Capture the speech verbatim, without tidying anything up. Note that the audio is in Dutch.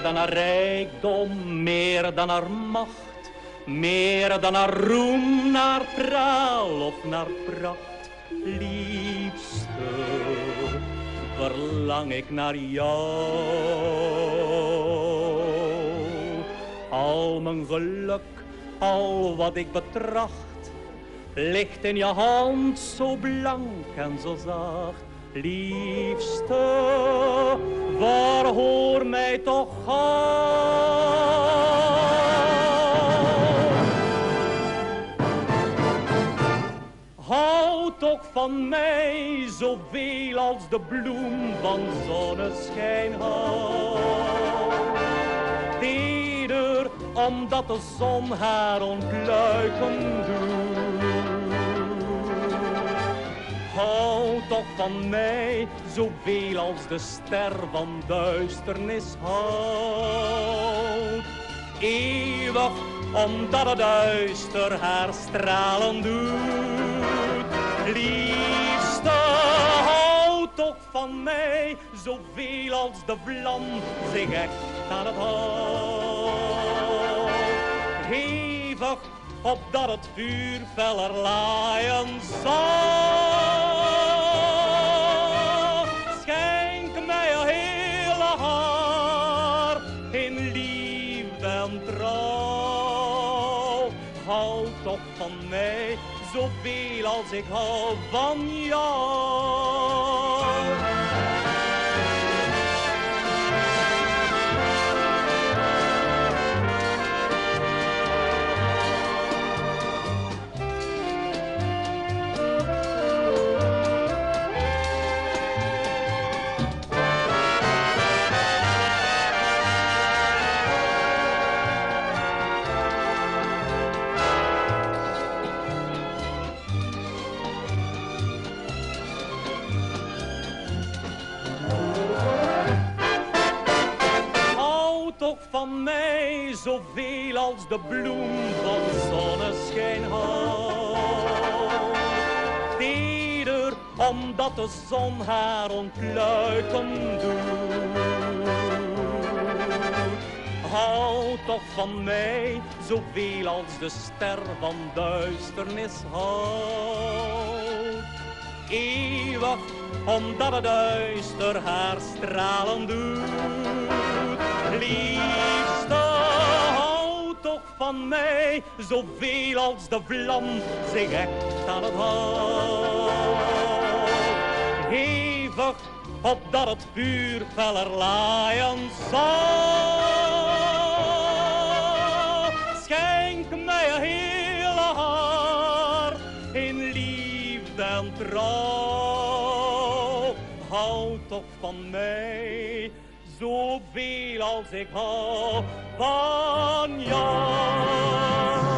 Meer dan haar rijkdom, meer dan haar macht, meer dan haar roem, naar praal of naar pracht. Liefste, verlang ik naar jou. Al mijn geluk, al wat ik betracht, ligt in je hand zo blank en zo zacht. Liefste, verhoor mij toch gauw. Houd toch van mij zoveel als de bloem van zonneschijn houdt. Teder, omdat de zon haar ontluiken doet. Houd toch van mij zoveel als de ster van duisternis houdt. Eeuwig, omdat het duister haar stralen doet. Liefste, houd toch van mij zoveel als de vlam zich echt aan het houdt. Hevig, opdat het vuur feller laaien zal. Schenk mij een hele haar in liefde en trouw. Houd toch van mij zoveel als ik hou van jou. Van mij zoveel als de bloem van zonneschijn houdt. Teder, omdat de zon haar ontluiken doet. Houd toch van mij zoveel als de ster van duisternis houdt. Eeuwig, omdat het duister haar stralen doet. Liefste, houd toch van mij zoveel als de vlam zich echt aan het houdt. Hevig, opdat het vuur feller laaien zal. Schenk mij een hele haar in liefde en trouw. Houd toch van mij zoveel als ik hou van jou.